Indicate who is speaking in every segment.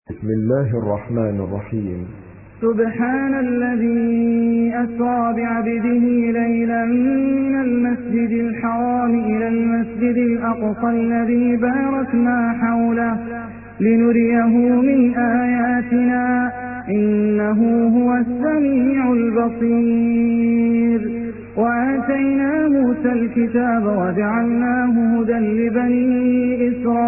Speaker 1: بسم الله الرحمن الرحيم.
Speaker 2: سبحان الذي أسرى بعبده ليلا من المسجد الحرام إلى المسجد الأقصى الذي باركنا حوله لنريه من آياتنا إنه هو السميع البصير. وآتينا موسى الكتاب وجعلناه هدى لبني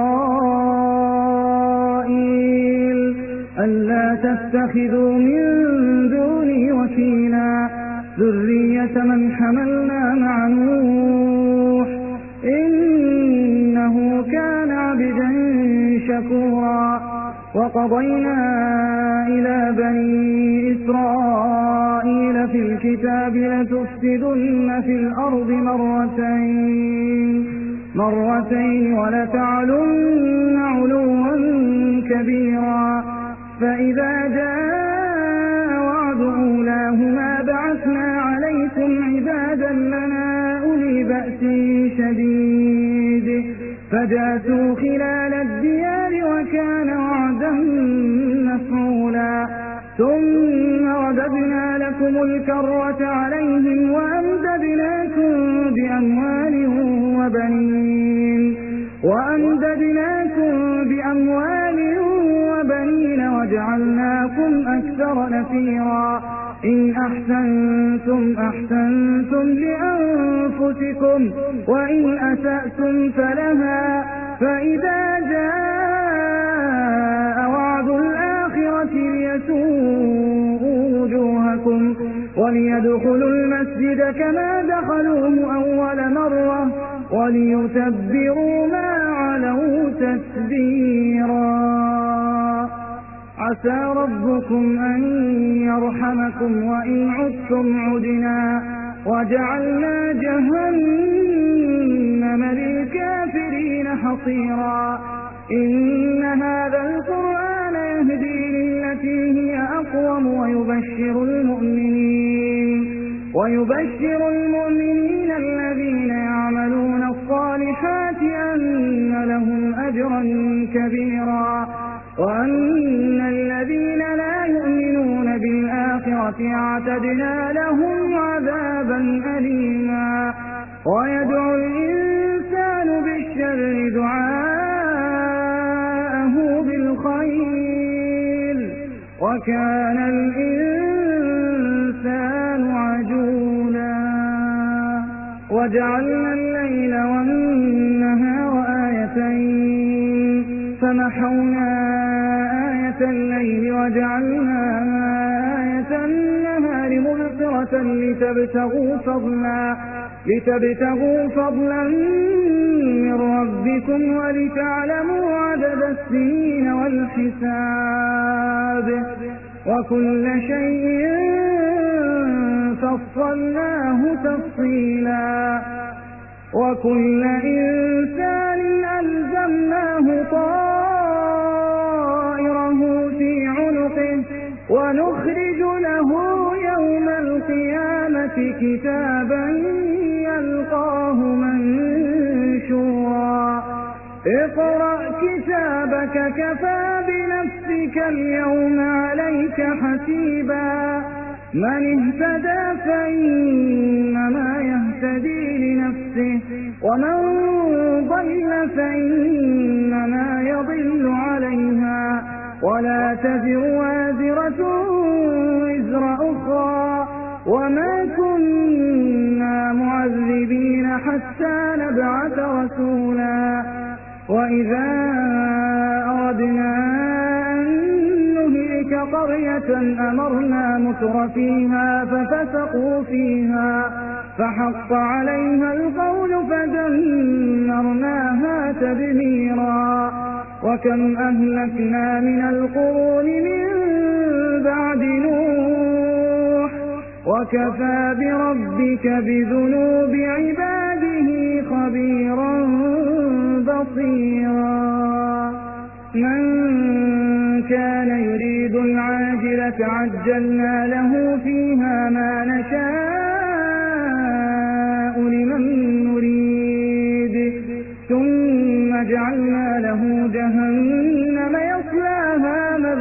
Speaker 2: إسرائيل ألا تتخذوا من دوني وكيلا ذرية من حملنا مع نوح إنه كان عبدا شكورا. وقضينا إلى بني إسرائيل في الكتاب لتفسدن في الأرض مرتين ولتعلن علوا كبيرا. فإذا جاء وعد أولاهما بعثنا عليكم عبادا لنا أولي بأس شديد فجاسوا خلال الديار وكان وعدا مفعولا. ثم رددنا لكم الكرة عليهم وأمددناكم بأموال وبنين وجعلناكم أكثر نفيرا. إن أحسنتم لأنفسكم وإن أسأتم فلها. فإذا جاء وعد الآخرة ليسوءوا وجوهكم وليدخلوا المسجد كما دخلوه أول مرة وليتبروا ما علوا تتبيرا. عسى ربكم أن يرحمكم وإن عدتم عدنا وجعلنا جهنم للكافرين حصيرا. إن هذا القرآن يهدي للتي هي أقوم ويبشر المؤمنين الذين يعملون الصالحات أن لهم أجرا كبيرا وأن الذين لا يؤمنون بالآخرة اعتدنا لهم عذابا أليما. ويدعو الإنسان بالشر دعاءه بالخير وكان الإنسان عجولا. وجعلنا الليل والنهار آيتين فمحونا آية الليل وجعلنا آية النهار مبصرة لتبتغوا فضلا من ربكم ولتعلموا عدد السنين والحساب وكل شيء فصلناه تفصيلا. وكل إنسان ألزمناه طائره في عنقه ونخرج له يوم القيامة كتابا يلقاه منشورا. اقرأ كتابك كفى بنفسك اليوم عليك حسيبا. من اهتدى فإنما يهتدي لنفسه ومن ضل فإنما يضل عليها ولا تزر وازرة وزر أخرى وما كنا معذبين حتى نبعث رسولا. وإذا أردنا أن نهلك قرية أمرنا مترفيها ففسقوا فيها فحق عليها القول فدمرناها تدميرا. وكم أهلكنا من القرون من بعد نوح وكفى بربك بذنوب عباده خبيرا بصيرا. من كان يريد العاجلة عجلنا له فيها ما نشاء لمن نريد ثم جعلنا له جهنم يصلاها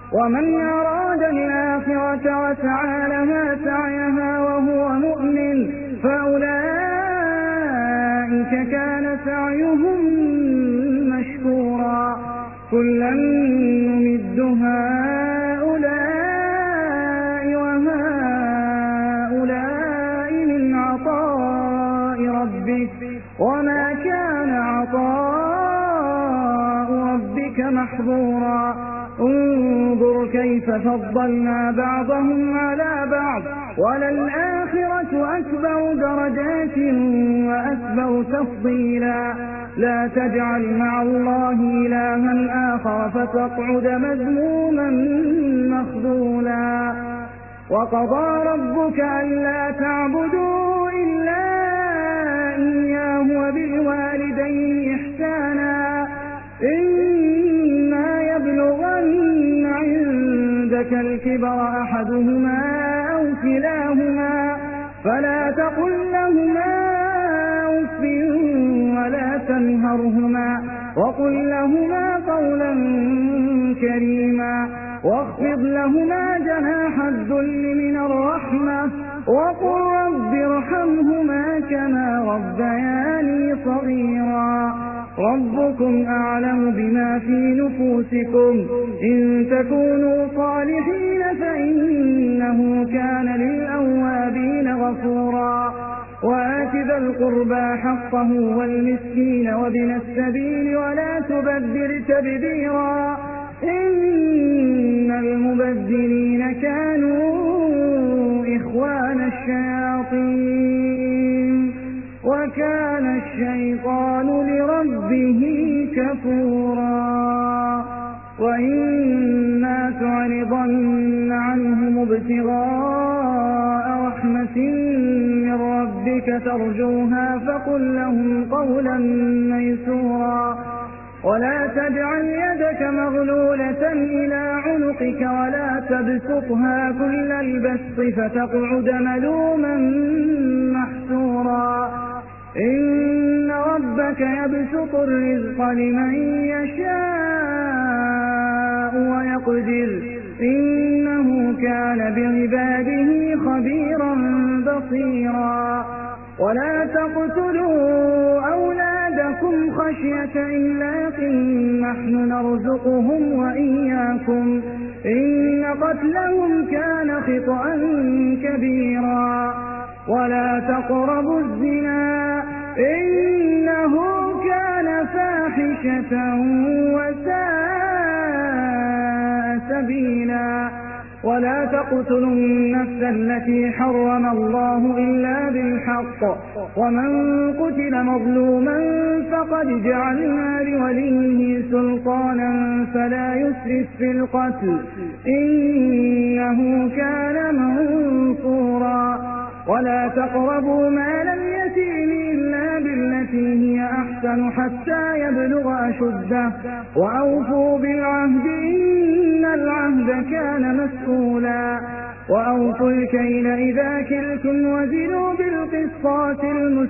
Speaker 2: ومن أراد الآخرة وسعى لها سعيها وهو مؤمن فأولئك كان سعيهم مشكورا كلا نمد هؤلاء وهؤلاء من عطاء ربك وما كان عطاء ربك محظورا انظر كيف فضلنا بعضهم على بعض وللآخرة أكبر درجات وأكبر تفضيلا لا تجعل مع الله إلها آخر فتقعد مذموما مخذولا وقضى ربك ألا تعبدوا إلا إياه وبالوالدين إحسانا إما يبلغن عندك الكبر أحدهما أو كلاهما فلا تقل لهما أف ولا تنهرهما وقل لهما قولا كريما واخفض لهما جناح الذل من الرحمة وقل رب ارحمهما كما ربياني صغيرا ربكم أعلم بما في نفوسكم إن تكونوا صالحين فإنه كان للأوابين غفورا وآت ذا القربى حقه والمسكين وابن السبيل ولا تبذر تبذيرا إن المبذرين كانوا إخوان الشياطين وكان الشيطان لربه كفورا وإما تعرضن عنهم ابتغاء رحمة من ربك ترجوها فقل لهم قولا ميسورا ولا تجعل يدك مغلولة إلى عنقك ولا تبسطها كل البسط فتقعد ملوما محسورا إن ربك يبسط الرزق لمن يشاء ويقدر إنه كان بعباده خبيرا بصيرا ولا تقتلوا أولادكم خشية إملاق نحن نرزقهم وإياكم إن قتلهم كان خطأ كبيرا ولا تقربوا الزنا إنه كان فاحشة وساء سبيلا ولا تقتلوا النفس التي حرم الله إلا بالحق ومن قتل مظلوما فقد جعلنا لوليه سلطانا فلا يسرف في القتل إنه كان منصورا ولا تقربوا مال اليتيم إلا بالتي هي أحسن حتى يبلغ أشده وأوفوا بالعهد إن العهد كان مسؤولا وأوفوا الكيل إذا كلتم وزنوا بالقسطاس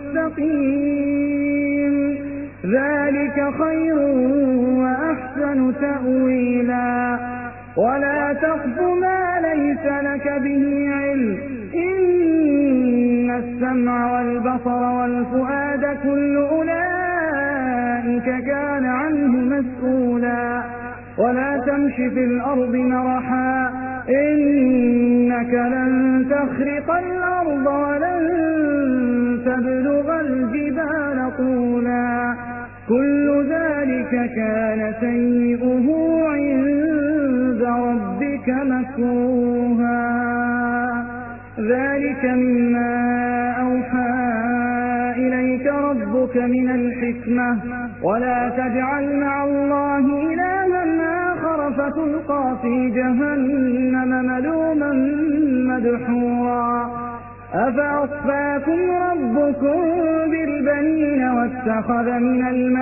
Speaker 2: المستقيم ذلك خير وأحسن تأويلا ولا تقف ما ليس لك به علم إن السمع والبصر والفؤاد كل أولئك كان عنه مسؤولا ولا تمش في الأرض مرحا إنك لن تخرق الأرض ولن تبلغ الجبال طولا كل ذلك كان سيئه عند ربك مكروها ذلك مما أوحى إليك ربك من الحكمة ولا تجعل مع الله إلها آخر فتلقى في جهنم ملوما مدحورا أفأصفاكم ربكم بالبنين واتخذ من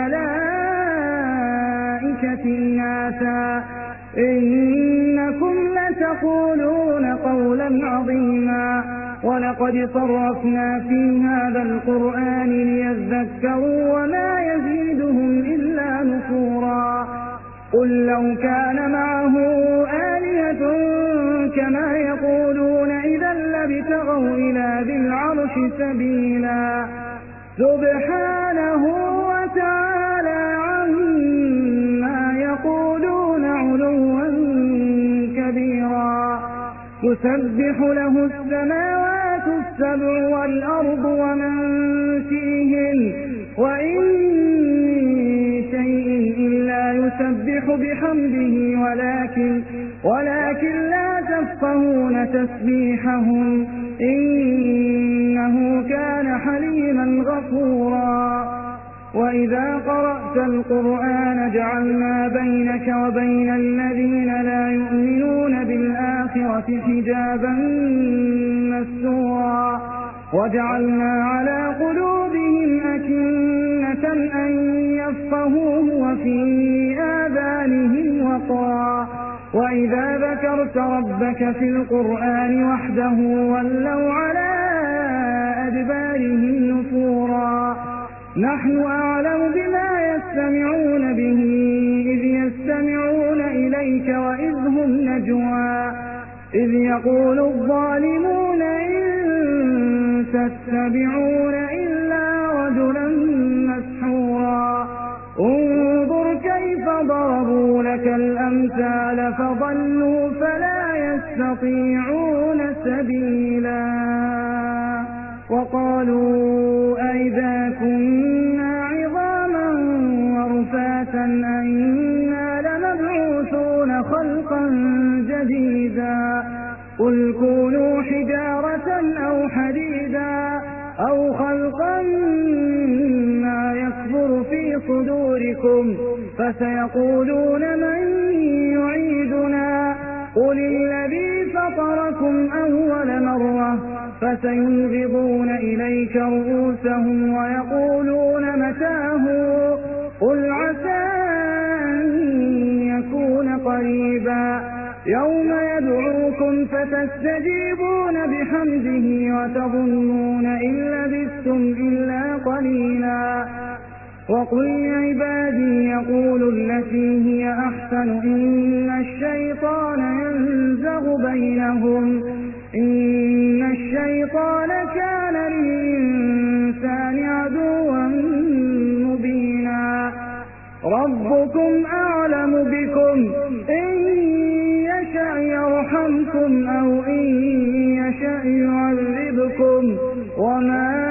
Speaker 2: الملائكة إناثا إنكم لتقولون قولا عظيما ولقد صرفنا في هذا القرآن ليذكروا وما يزيدهم إلا نفورا قل لو كان معه آلهة كما يقولون إذا لابتغوا إلى ذي العرش سبيلا سبحانه وتعالى عما يقولون علوا كبيرا تسبح له السماوات السبع والأرض ومن فيهن وإن من شيء إلا يسبح بحمده ولكن لا تفقهون تسبيحهم إنه كان حليما غفورا وإذا قرأت القرآن جعلنا بينك وبين الذين لا يؤمنون بالآخرة حجابا مستورا وجعلنا على قلوبهم أكنة أن يفقهوه وفي آذانهم وقرا وإذا ذكرت ربك في القرآن وحده ولوا على أدبارهم نفورا نحن أعلم بما يستمعون به إذ يستمعون إليك وإذ هم نجوى إذ يقول الظالمون إن تتبعون إلا رجلا مسحورا انظر كيف ضربوا لك الأمثال فضلوا فلا يستطيعون سبيلا وقالوا أئذا كنا عظاما ورفاتا أئنا لمبعوثون خلقا جديدا قل كونوا حجارة أو حديدا أو خلقا ما يكبر في صدوركم فسيقولون من يعيدنا قل الذي فطركم أول مرة فسينغضون إليك رؤوسهم ويقولون متاه قل عسى أن يكون قريبا يوم يدعوكم فتستجيبون بحمده وتظنون إن لبثتم إلا قليلا وقل لعبادي يقولوا التي هي أحسن إن الشيطان ينزغ بينهم إن الشيطان كان للإنسان عدوا مبينا ربكم أعلم بكم إن يشأ يرحمكم أو إن يشأ يعذبكم وما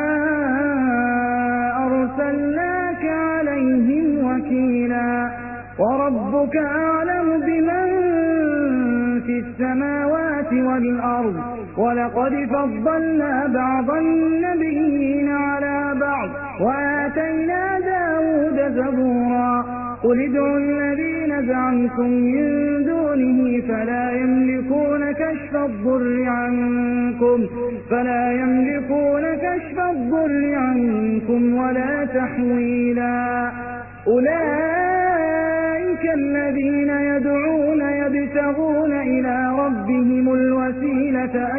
Speaker 2: أرسلناك عليهم وكيلا وربك أعلم بمن في السماوات والأرض ولقد فضلنا بعض النبيين على بعض وآتينا داود زبورا قل ادعوا الذين زعمتم من دونه فلا يملكون كشف الضر عنكم ولا تحويلا أولئك الذين يدعون يبتغون إلى ربهم الوسيلة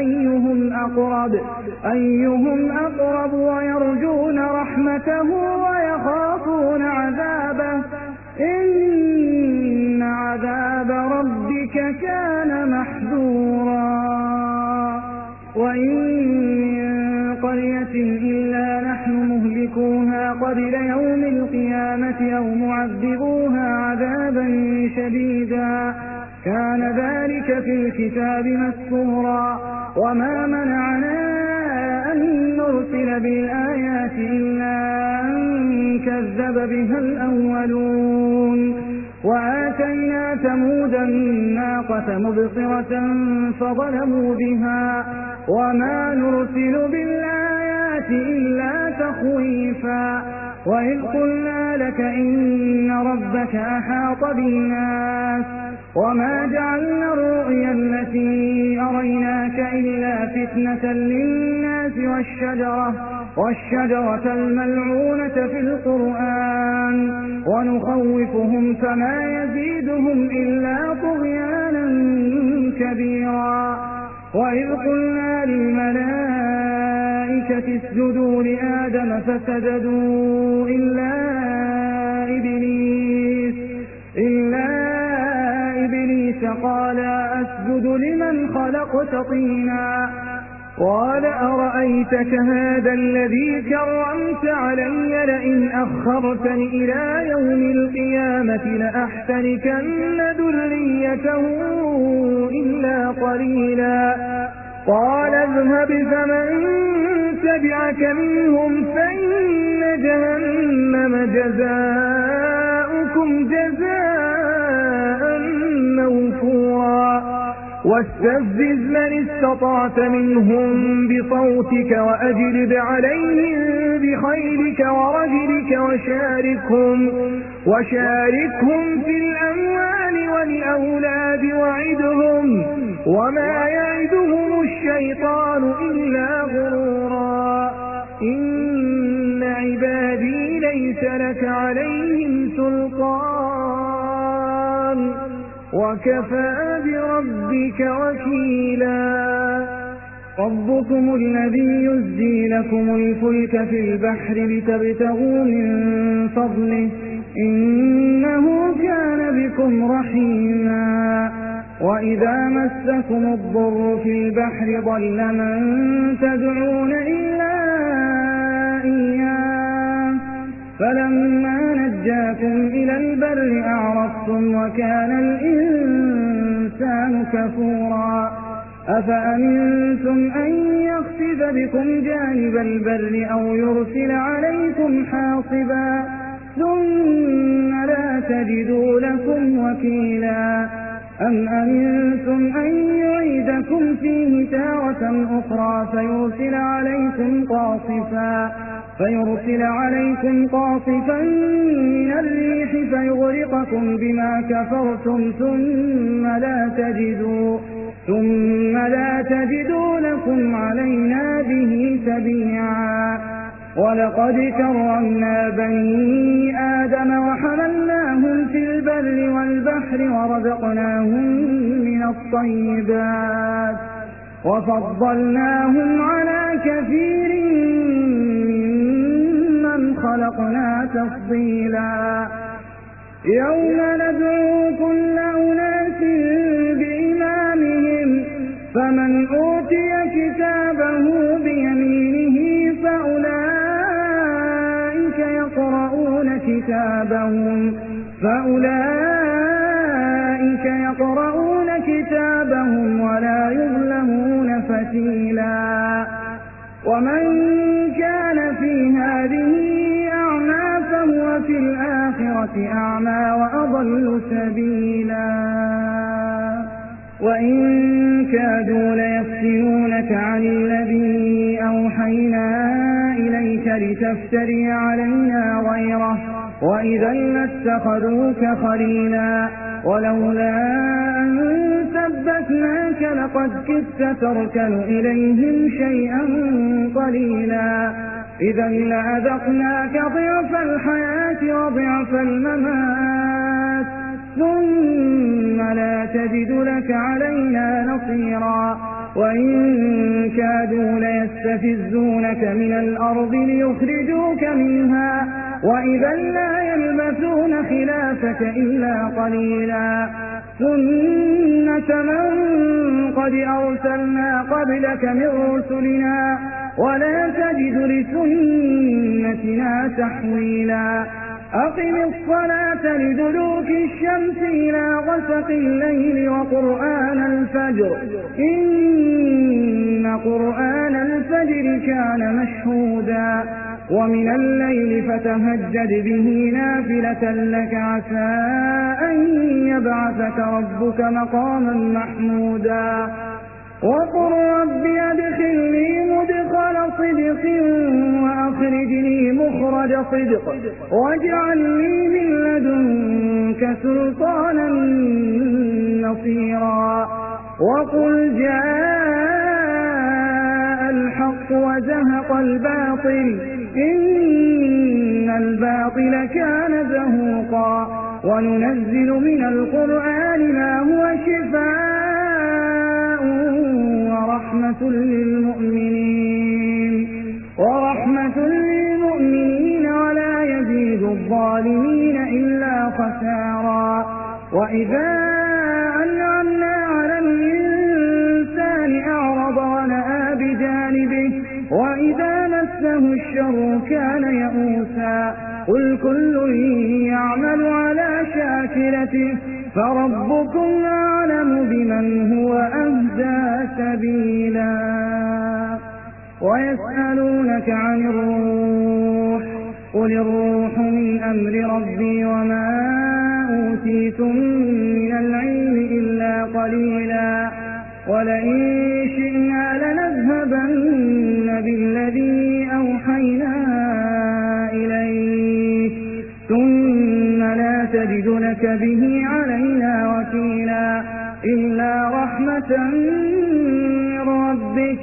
Speaker 2: أيهم أقرب ويرجون رحمته ويخافون عذابه إن عذاب ربك كان محذورا وإن من قرية إلا نحن مهلكوها قبل يوم القيامة أو معذبوها عذابا شديدا كان ذلك في الكتاب مسطورا وما منعنا أن نرسل بالآيات إلا أن كذب بها الأولون وآتينا ثمود الناقة مبصرة فظلموا بها وما نرسل بالآيات إلا تخويفا وإذ قلنا لك إن ربك أحاط بالناس وما جعلنا الرؤيا التي أريناك إلا فتنة للناس والشجرة الملعونة في القرآن ونخوفهم فما يزيدهم إلا طغيانا كبيرا وإذ قلنا للملائكة اسجدوا لآدم فسجدوا إلا إبليس قال أسجد لمن خلقت طينا قال أرأيتك هذا الذي كرمت علي لئن أخرتني إلى يوم القيامة لأحتركن ذريته إلا قليلا قال اذهب فمن تبعك منهم فإن جهنم جزاؤكم جزاء موفورا واستفزز من استطعت منهم بصوتك وأجلب عليهم بخيلك ورجلك وشاركهم في الأموال والأولاد وعدهم وما يعدهم الشيطان إلا غرورا إن عبادي ليس لك عليهم سلطان وكفى بربك وكيلا ربكم الذي يزجي لكم الفلك في البحر لتبتغوا من فضله إنه كان بكم رحيما وإذا مسكم الضر في البحر ضل من تدعون إلا إياه فلما نجاكم إلى البر أعرضتم وكان الإنسان كفورا أفأمنتم أن يخسف بكم جانب البر أو يرسل عليكم حاصبا ثم لا تجدوا لكم وكيلا أم أمنتم أن يعيدكم فيه تارة أخرى فيرسل عليكم قاصفا من الريح فيغرقكم بما كفرتم ثم لا تجدوا لكم علينا به تبيعا ولقد كرمنا بني آدم وحملناهم في البر والبحر ورزقناهم من الطيبات وفضلناهم على كثير ممن خلقنا تفضيلا يوم ندعو كل أناس بإمامهم فمن أوتي كتابه بيمينه فأولئك يقرؤون كتابهم ولا يظلمون فتيلا ومن كان في هذه أعمى فهو في الآخرة أعمى وأضل سبيلا وإن كادوا ليفتنونك عن الذي أوحينا إليك لتفتري علينا غيره وإذا لاتخذوك خليلا ولولا أن ثبتناك لقد كدت تركن إليهم شيئا قليلا إذا لأذقناك ضعف الحياة وضعف الممات ثم لا تجد لك علينا نصيرا وإن كادوا ليستفزونك من الأرض ليخرجوك منها وإذا لا يلبثون خلافك إلا قليلا سنة من قد أرسلنا قبلك من رسلنا ولا تجد لسنتنا تحويلا أقم الصلاة لدلوك الشمس إلى غسق الليل وقرآن الفجر إن قرآن الفجر كان مشهودا ومن الليل فتهجد به نافلة لك عسى أن يبعثك ربك مقاما محمودا وقل رب أدخلني مدخل صدق وأخرجني مخرج صدق واجعل لي من لدنك سلطانا نصيرا وقل جاء الحق وزهق الباطل إن الباطل كان زهوقا وننزل من القرآن ما هو شفاء ورحمة للمؤمنين ولا يزيد الظالمين إلا خسارا وإذا أنعم جانبه وإذا مسه الشر كان يئوسا قل كل يعمل على شاكلته فربكم أعلم بمن هو أهدى سبيلا ويسألونك عن الروح قل الروح من أمر ربي وما أوتيتم من العلم إلا قليلا ولئن شئنا لنذهبن بالذي أوحينا إليك ثم لا تجد لك به علينا وكيلا إلا رحمة من ربك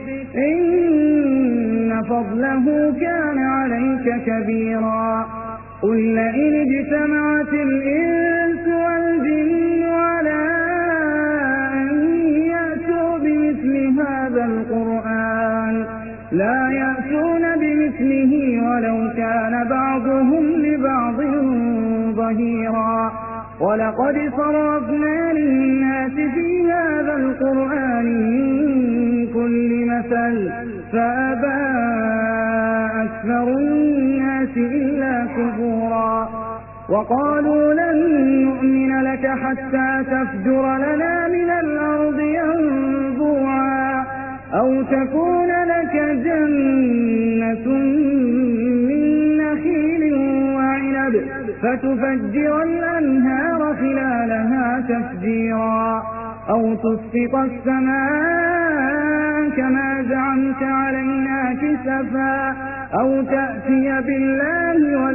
Speaker 2: إن فضله كان عليك كبيرا قل لئن اجتمعت الإنس والجن على أن يأتوا بمثل هذا القرآن لا يأتون بمثله ولو كان بعضهم لبعض ظهيرا ولقد صرفنا للناس في هذا القرآن من كل مثل فأبى أكثر الناس إلا كفورا وقالوا لن نؤمن لك حتى تفجر لنا من الأرض ينبوعا أو تكون لك جنة من نخيل وعنب فتفجر الأنهار خلالها تفجيرا أو تسقط السماء كما زعمت علينا كسفا أو تأتي بالله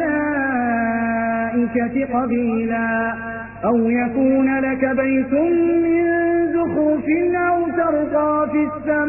Speaker 2: والملائكة قبيلا أو يكون لك بيت من زخرف أو ترقى في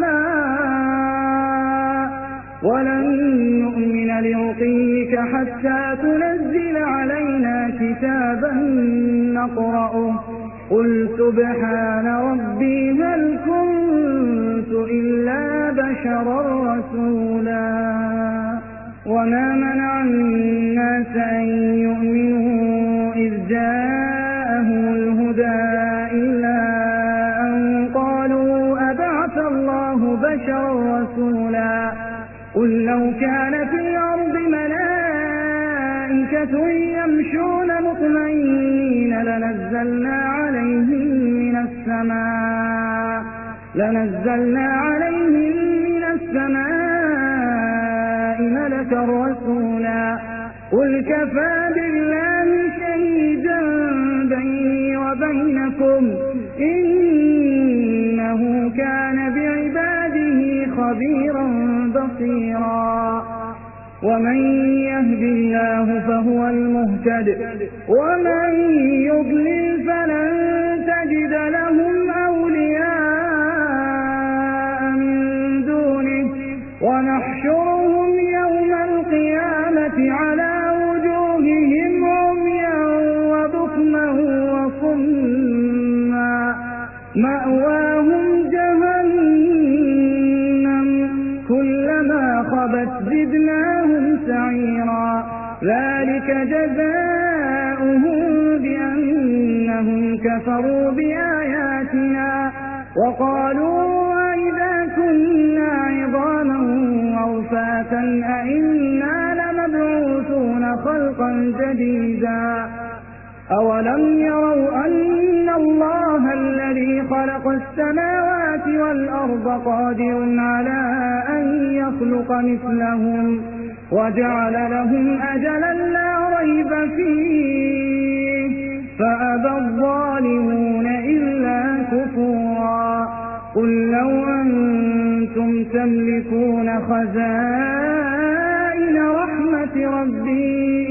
Speaker 2: السماء ولن نؤمن لرقيك حتى تنزل علينا كتابا نقرأه قل سبحان ربي هل كنت إلا بشرا رسولا وما منع الناس أن يؤمنوا إذ جاءهم الهدى إلا أن قالوا أبعث الله بشرا رسولا قل لو كان في الأرض ملائكة يمشون مطمئنين لنزلنا عليهم من السماء ملكا رسولا قل كفى بالله شهيدا بيني وبينكم إنه كان بعباده خبيرا بصيرا ومن يهد الله فهو المهتد ومن يضلل فلن تجد لهم أولياء من دونه ونحشرهم يوم القيامة على وجوههم عميا وبكما وصما مأواهم جهنم كلما خبت زدناهم سعيرا ذلك جزاؤهم بأنهم كفروا بآياتنا وقالوا وإذا كنا عظاما ورفاتا أئنا لمبعوثون خلقا جديدا أولم يروا أن الله الذي خلق السماوات والأرض قادر على أن يخلق مثلهم وجعل لهم أجلا لا ريب فيه فأبى الظالمون إلا كفورا قل لو أنتم تملكون خزائن رحمة ربي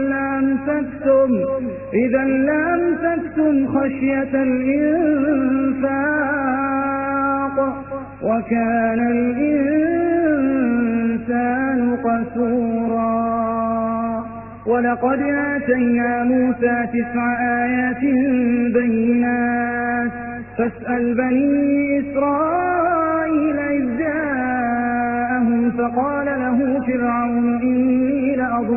Speaker 2: إذا لأمسكتم خشية الإنفاق وكان الإنسان قسورا ولقد آتينا موسى 9 آيات بينات فاسأل بني إسرائيل إذ جاءهم فقال له فرعون إني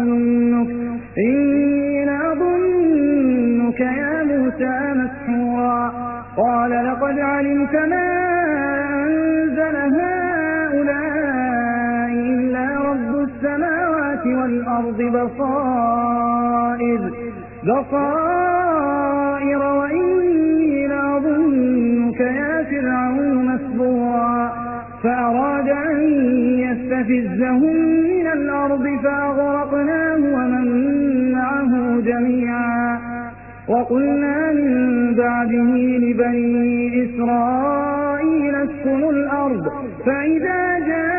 Speaker 2: لأظنك يا موسى مسحورا قال لقد علمت ما أنزل هؤلاء السماوات والأرض بصائر وإني لأظنك يا فرعون مسبورا فأراد أن يستفزهم من الأرض فأغرقناه ومن معه جميعا وقلنا من بعده لبني إسرائيل اسكنوا الأرض فإذا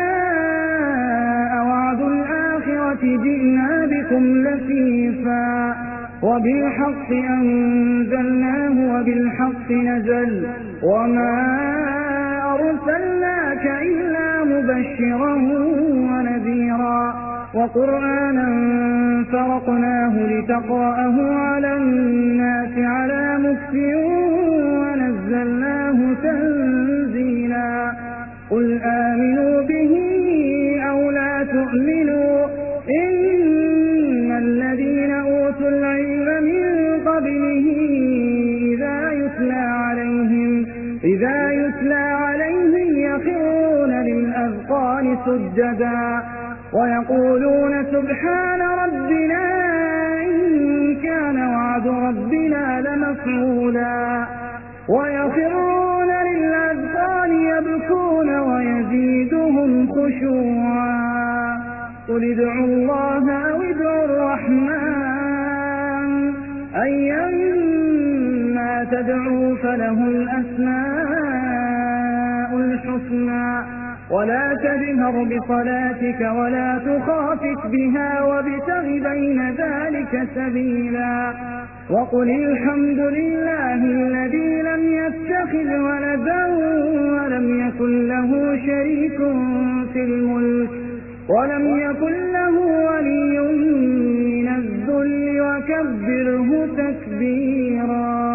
Speaker 2: جاء وعد الآخرة جئنا بكم لفيفا وبالحق أنزلناه وبالحق نزل وما أرسلناك إلا مبشرا ونذيرا وقرآنا فرقناه لتقرأه على الناس على مكث ونزلناه تنزيلا قل آمنوا به أو لا تؤمنوا إن الذين أوتوا العلم من قبله إذا يتلى عليهم يخرون للأذقان سجدا ويقولون سبحان ربنا إن كان وعد ربنا لمفعولا ويخرون للأذقان يبكون ويزيدهم خشوعا قل ادعوا الله أو ادعوا الرحمن أيما تدعوا فله الأسماء الحسنى ولا تجهر بصلاتك ولا تخافت بها وابتغ بين ذلك سبيلا وقل الحمد لله الذي لم يتخذ ولدا ولم يكن له شريك في الملك ولم يكن له ولي من الذل وكبره تكبيرا